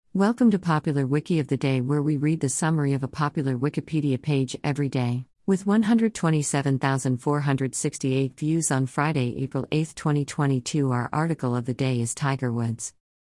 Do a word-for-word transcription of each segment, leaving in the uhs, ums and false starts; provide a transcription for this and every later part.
Welcome to Popular Wiki of the Day, where we read the summary of a popular Wikipedia page every day. With one hundred twenty-seven thousand four hundred sixty-eight views on Friday, April eighth, twenty twenty-two, our article of the day is Tiger Woods.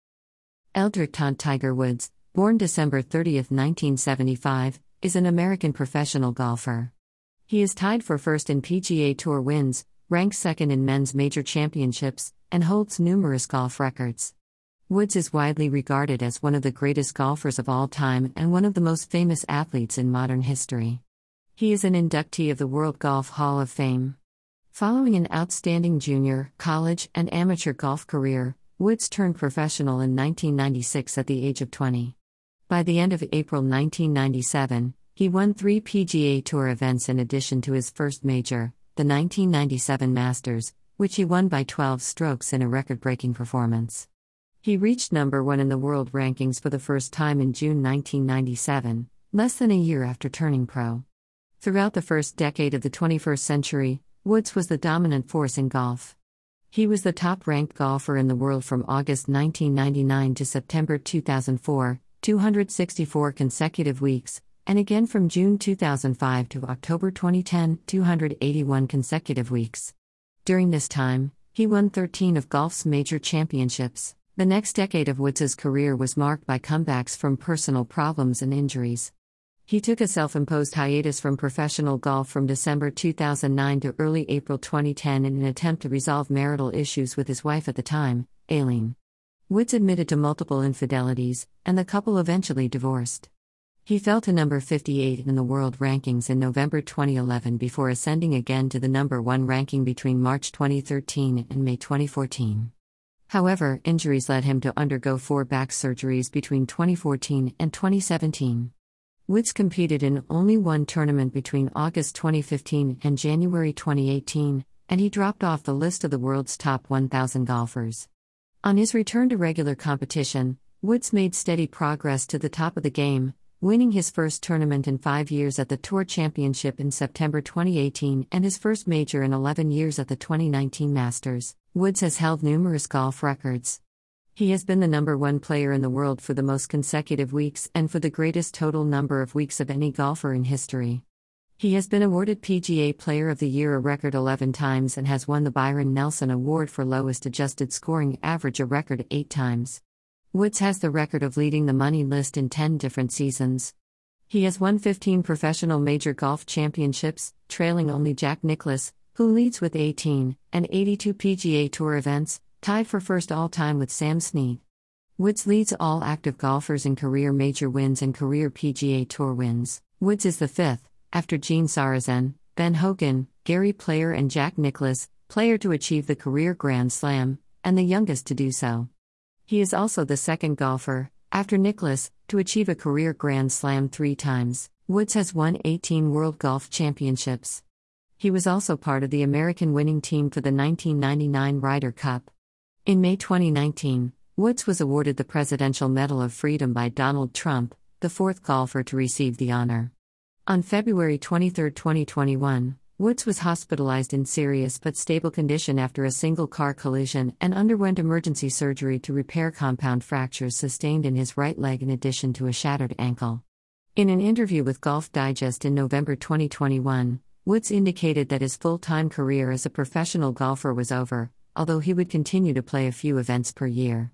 Eldrick Tant Tiger Woods, born December thirtieth, nineteen seventy-five, is an American professional golfer. He is tied for first in P G A Tour wins, ranks second in men's major championships, and holds numerous golf records. Woods is widely regarded as one of the greatest golfers of all time and one of the most famous athletes in modern history. He is an inductee of the World Golf Hall of Fame. Following an outstanding junior, college, and amateur golf career, Woods turned professional in nineteen ninety-six at the age of twenty. By the end of April nineteen ninety-seven, he won three P G A Tour events in addition to his first major, the nineteen ninety-seven Masters, which he won by twelve strokes in a record-breaking performance. He reached number one in the world rankings for the first time in June nineteen ninety-seven, less than a year after turning pro. Throughout the first decade of the twenty-first century, Woods was the dominant force in golf. He was the top-ranked golfer in the world from August nineteen ninety-nine to September two thousand four, two hundred sixty-four consecutive weeks, and again from June two thousand five to October twenty ten, two hundred eighty-one consecutive weeks. During this time, he won thirteen of golf's major championships. The next decade of Woods' career was marked by comebacks from personal problems and injuries. He took a self-imposed hiatus from professional golf from December two thousand nine to early April twenty ten in an attempt to resolve marital issues with his wife at the time, Aileen. Woods admitted to multiple infidelities, and the couple eventually divorced. He fell to number fifty-eight in the world rankings in November twenty eleven before ascending again to the number one ranking between March twenty thirteen and May twenty fourteen. However, injuries led him to undergo four back surgeries between twenty fourteen and twenty seventeen. Woods competed in only one tournament between August twenty fifteen and January twenty eighteen, and he dropped off the list of the world's top one thousand golfers. On his return to regular competition, Woods made steady progress to the top of the game, winning his first tournament in five years at the Tour Championship in September twenty eighteen and his first major in eleven years at the twenty nineteen Masters. Woods has held numerous golf records. He has been the number one player in the world for the most consecutive weeks and for the greatest total number of weeks of any golfer in history. He has been awarded P G A Player of the Year a record eleven times and has won the Byron Nelson Award for lowest adjusted scoring average a record eight times. Woods has the record of leading the money list in ten different seasons. He has won fifteen professional major golf championships, trailing only Jack Nicklaus, who leads with eighteen, and eighty-two P G A Tour events, tied for first all-time with Sam Snead. Woods leads all active golfers in career major wins and career P G A Tour wins. Woods is the fifth, after Gene Sarazen, Ben Hogan, Gary Player and Jack Nicklaus, player to achieve the career Grand Slam, and the youngest to do so. He is also the second golfer, after Nicklaus, to achieve a career Grand Slam three times. Woods has won eighteen World Golf Championships. He was also part of the American winning team for the nineteen ninety-nine Ryder Cup. In May twenty nineteen, Woods was awarded the Presidential Medal of Freedom by Donald Trump, the fourth golfer to receive the honor. On February twenty-third, twenty twenty-one, Woods was hospitalized in serious but stable condition after a single car collision and underwent emergency surgery to repair compound fractures sustained in his right leg in addition to a shattered ankle. In an interview with Golf Digest in November twenty twenty-one, Woods indicated that his full-time career as a professional golfer was over, although he would continue to play a few events per year.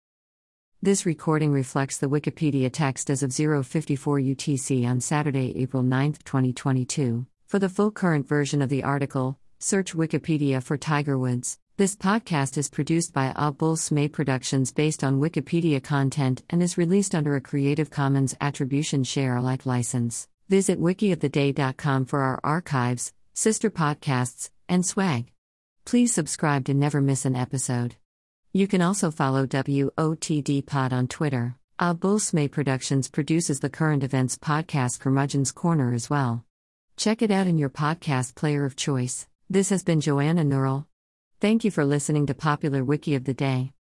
This recording reflects the Wikipedia text as of zero fifty-four U T C on Saturday, April ninth, twenty twenty-two. For the full current version of the article, search Wikipedia for Tiger Woods. This podcast is produced by A Bull Smay Productions based on Wikipedia content and is released under a Creative Commons Attribution Share Alike license. Visit wiki of the day dot com for our archives, sister podcasts, and swag. Please subscribe to never miss an episode. You can also follow W O T D Pod on Twitter. A Bull Smay Productions produces the current events podcast Curmudgeon's Corner as well. Check it out in your podcast player of choice. This has been Joanna Neural. Thank you for listening to Popular Wiki of the Day.